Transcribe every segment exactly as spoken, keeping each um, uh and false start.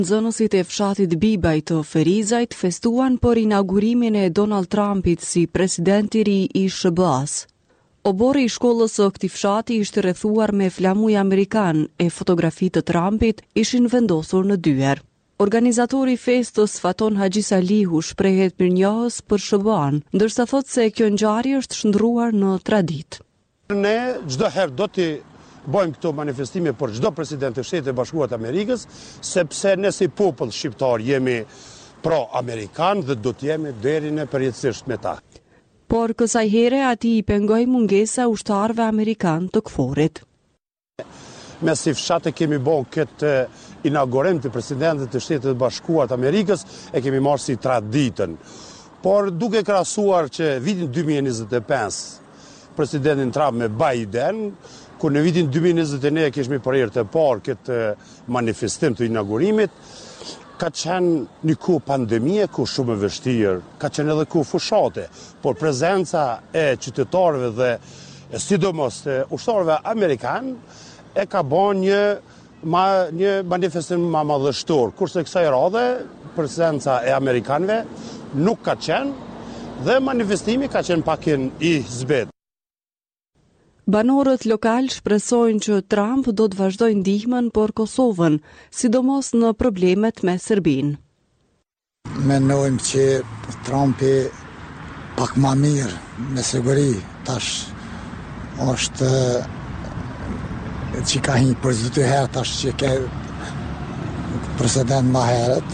Nxënësit e fshatit Bibaj të Ferizajt festuan për inaugurimin e Donald Trumpit si president i ri i S B A-s. Obori i shkollës së këtij fshati ishte rrethuar me flamuj amerikan e fotografi të Trumpit ishin vendosur në dyer. Organizatori i festës Faton Haxhi Salihu shprehet mirënjohës për S B A-n, ndërsa thotë se kjo ngjarje është shndruar në traditë. Ne çdo herë do të bëjmë këto manifestime për çdo president të Shtetit të Bashkuar të Amerikës, sepse ne si popull shqiptar jemi pro-amerikan dhe do të jemi deri në përjetësisht me ta. Por kësaj here ati i pengoi mungesa ushtarëve amerikan të KFOR-it. Me si fshatë kemi bën këtë inaugurim të presidentit të Shtetit të Bashkuar të Amerikës e kemi marrë si traditën. Por duke krahasuar që vitin dy mijë e njëzet e pesë presidentin Trump me Biden, kur në vitin dy mijë e njëzet e një kishmi për herë të parë këtë manifestim të inaugurimit, ka qenë një kohë pandemie, kohë shumë e vështirë, ka qenë edhe kohë fushate, por prezenca e qytetarëve dhe sidomos e ushtarëve amerikan e ka bën një ma, një manifestim ma madhështor, kurse kësaj radhe prezenca e amerikanëve nuk ka qenë dhe manifestimi ka qenë pakin i zbet. Banorët lokal shpresojnë që Trump do të vazhdojë ndihmën për Kosovën, sidomos në problemet me Serbinë. Mendojmë që Trumpi pak më mirë, me siguri, tash është që ka hinjë për zëtë herë, tash që ke president më herët.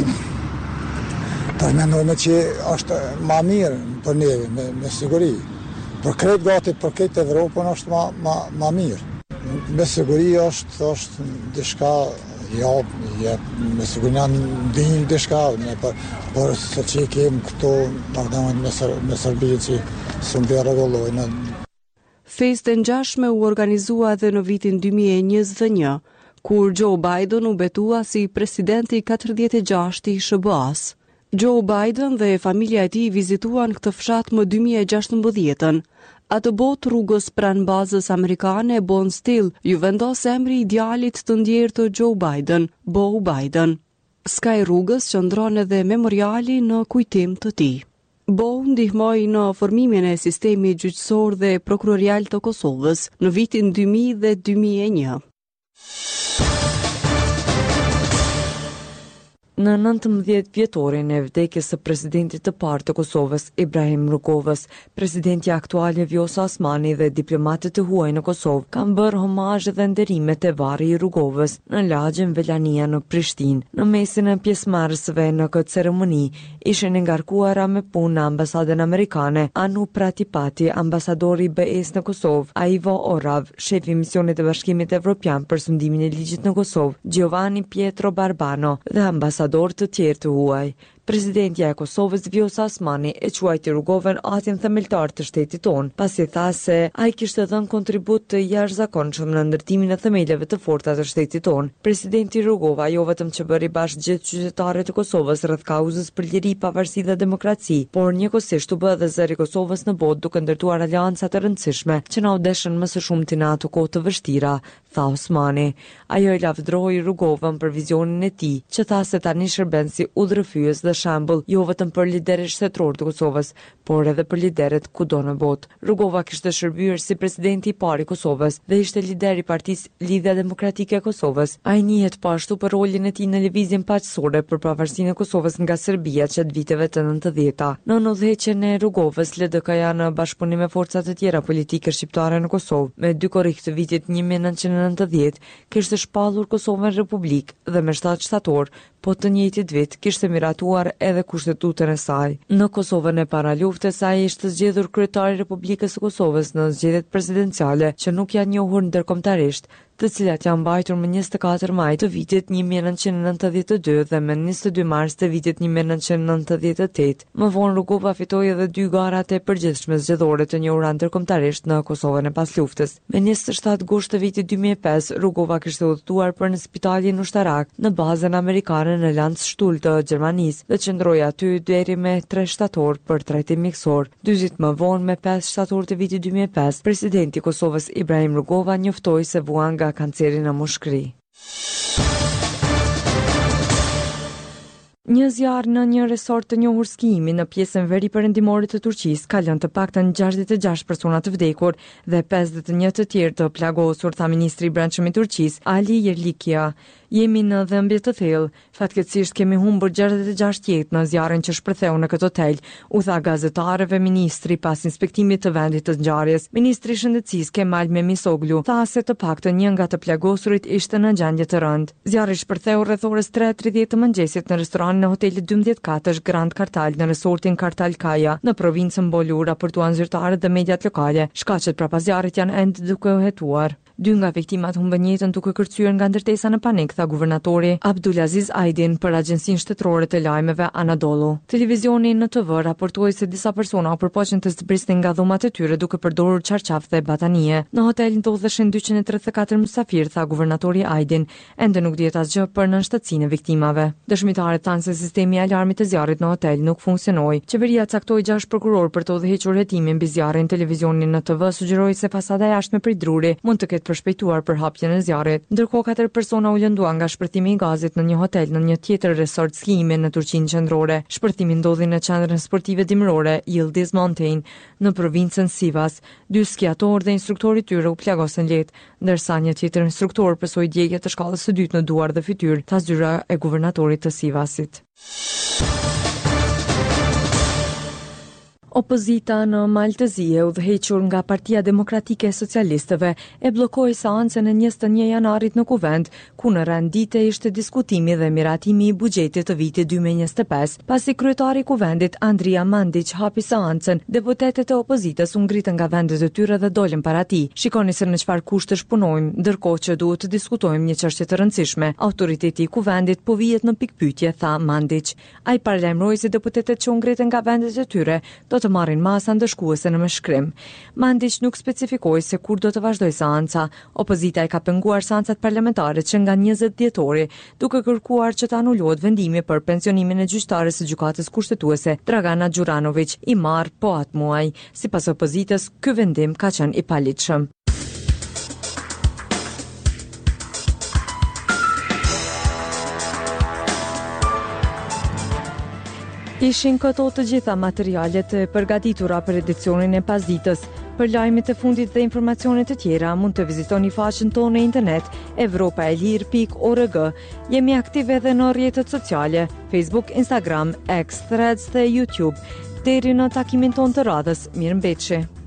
Tash mendojmë që është më mirë për neve, me, me siguri. Për kretë gati, për kretë Evropën është ma, ma, ma mirë. Me siguri është, është dishka, ja, ja, me siguri janë ndinë dishka, për, për se që i kemë këto nardamën me, me Serbinë që së më regullojnë. Festë e ngjashme u organizua edhe në vitin dy mijë e njëzet e një, kur Joe Biden u betua si presidenti katërdhjetë e gjashtë i S B A-s. Joe Biden dhe familja e tij vizituan këtë fshat më dy mijë e gjashtëmbëdhjetë. Atë botë rrugës pranë bazës amerikane Bondsteel ju vendos emri i djalit të ndjerë të Joe Biden, Beau Biden. Skaj rrugës qëndron edhe memoriali në kujtim të tij. Beau ndihmoi në formimin e sistemit gjyqësor dhe prokurorial të Kosovës në vitin dy mijë dhe dy mijë e një. Në nëntëmbëdhjetë vjetorin e vdekjes së presidentit të parë të Kosovës, Ibrahim Rugovës, presidenti aktual Vjosa Osmani dhe diplomatët e huaj në Kosovë kanë bërë homazh dhe nderime te varri i Rugovës në lagjen Velania në Prishtinë. Në mesin e pjesëmarrësve në këtë ceremoni ishin ngarkuara me punë në ambasadën amerikane Anu Pratipati, ambasadori i B E-s në Kosovë, Aivo Orav, shefi i misionit të Bashkimit Evropian për sundimin e ligjit në Kosovë, Giovanni Pietro Barbano dhe ambasadori të tjerë të huaj. Presidentja e Kosovës Vjosa Osmani e quajti Rugovën atin themeltar të shtetit tonë, pasi tha se ai kishte dhënë kontribut të jashtëzakonshëm në ndërtimin e themeleve të forta të shtetit tonë. Presidenti Rugova jo vetëm që bëri bashkë gjithë qytetarët e Kosovës rreth kauzës për liri, pavarësi dhe demokraci, por njëkohësisht u bë edhe zëri i Kosovës në botë duke ndërtuar aleanca të rëndësishme që na u deshën më së shumti në ato kohë të vështira, tha Osmani. Ajo i lavdëroi Rugovën për vizionin e tij, që tha se tani shërben si udhërrëfyes dhe shembull jo vetëm për liderët shtetror të Kosovës, por edhe për liderët kudo në botë. Rugova kishte shërbyer si presidenti i parë i Kosovës dhe ishte lider i Partisë Lidhja Demokratike e Kosovës. Ai njihet po ashtu për rolin e tij në lëvizjen paqësore për pavarësinë e Kosovës nga Serbia gjatë viteve të nëntëdhjetë. Në udhëheqjen e Rugovës, L D K-ja në bashkëpunim me forcat e tjera politike shqiptare në Kosovë, me dy korrik të vitit një mijë e nëntëqind e nëntëdhjetë, kishte shpallur Kosovën republik dhe me shtatë shtator, po të njëjtit vit kishte miratuar edhe kushtetutën e saj. Në Kosovën e para luftës ai ishte zgjedhur kryetari i Republikës së Kosovës në zgjedhjet presidenciale që nuk janë njohur ndërkombëtarisht, të cilat janë mbajtur më njëzet e katër maj të vitit një mijë e nëntëqind e nëntëdhjetë e dy dhe më njëzet e dy mars të vitit një mijë e nëntëqind e nëntëdhjetë e tetë. Më vonë Rugova fitoi edhe dy garat e përgjithshme zgjedhore të njohura ndërkombëtarisht në Kosovën e pas luftës. Me njëzet e shtatë gusht të vitit dy mijë e pesë, Rugova kishte udhëtuar për në spitalin ushtarak në bazën amerikane në Landstuhl të Gjermanisë dhe qëndroi aty deri me tre shtator për trajtim mjekësor. Dy ditë më vonë, me pesë shtator të vitit dy mijë e pesë, presidenti i Kosovës Ibrahim Rugova njoftoi se vuan nga kanceri në mushkëri. Një zjarr në një resort të njohur skijimi në pjesën veriperëndimore të Turqisë ka lënë të paktën gjashtëdhjetë e gjashtë persona të vdekur dhe pesëdhjetë e një të tjerë të plagosur, tha ministri i brendshëm i Turqisë, Ali Yerlikia. Jemi në dhëmbje të thellë. Fatkeqësisht kemi humbur gjashtëdhjetë e gjashtë jetë në zjarrin që shpërtheu në këtë hotel, u tha gazetarëve ministri pas inspektimit të vendit të ngjarjes. Ministri i Shëndetësisë Kemal Memisoglu tha se të paktën një nga të plagosurit ishte në gjendje të rëndë. Zjarri shpërtheu rreth orës tre e tridhjetë të mëngjesit në restoran në hotelit dymbëdhjetë katësh Grand Kartal në resortin Kartal Kaya në provincën Bolu, raportuan zyrtarët dhe mediat lokale. Shkaqet para zjarrit janë ende duke u hetuar. Dy nga viktimat humbën jetën duke kërcyer nga ndërtesa në panik, tha guvernatori Abdulaziz Aydin për Agjencinë Shtetërore të Lajmeve Anadolu. Televizioni N T V raportoi se disa persona u përpoqën të zbrisnin nga dhumat e tyre duke përdorur çarçaf dhe batanie. Në hotel ndodheshin dyqind e tridhjetë e katër mysafir, tha guvernatori Aydin. Ende nuk dihet asgjë për nënshtatësinë e viktimave. Dëshmitarët thanë se sistemi i alarmit të zjarrit në hotel nuk funksionoi. Qeveria caktoi gjashtë prokuror për të udhëhequr hetimin mbi zjarrin. Televizioni N T V sugjeroi se fasada e jashtme prej druri mund të ketë përshpejtuar për hapjen e zjarrit. Ndërkohë katër persona u lënduan nga shpërthimi i gazit në një hotel në një tjetër resort skijimi në Turqinë qendrore. Shpërthimi ndodhi në qendrën sportive dimërore Yildiz Mountain në provincën Sivas. Dy skiatorë dhe instruktori i tyre u plagosën lehtë, ndërsa një tjetër instruktor pësoi djegje të shkallës së dytë në duar dhe fytyrë, tha zyra e guvernatorit të Sivasit. Opozita në Maltëzi e udhëhequr nga Partia Demokratike e Socialistëve e bllokoi seancën e njëzet e një janarit në Kuvend, ku në rand dite ishte diskutimi dhe miratimi i buxhetit të vitit dy mijë e njëzet e pesë. Pasi kryetari i Kuvendit Andria Mandić hapi seancën, deputetët e opozitës u ngritën nga vendet e tyre dhe dolën para tij. Shikoni se në çfarë kushtesh punojmë, ndërkohë që duhet të diskutojmë një çështje të rëndësishme. Autoriteti i Kuvendit po vihet në pikpyetje, tha Mandić. Ai paralajmëroi se deputetët që u ngritën nga vendet e tyre do të marrin masa ndëshkuese në shkrim. Mandić nuk specifikoi se kur do të vazhdojë seanca. Opozita e ka penguar seancat parlamentare që nga njëzet dhjetori, duke kërkuar që të anulohet vendimi për pensionimin e gjyqtares së gjykatës kushtetuese Dragana Gjuranović i marrë po atë muaj. Sipas opozitës, ky vendim ka qenë i paligjshëm. Ishin këto të gjitha materialet e përgatitura për edicionin e pasditës. Për lajmet e fundit dhe informacionet të tjera, mund të vizitoni faqen tonë në internet evropaelir pikë org. Jemi aktive edhe në rrjetet sociale, Facebook, Instagram, X, Threads dhe YouTube. Deri në takimin tonë të radhës, mirëmbëjtje.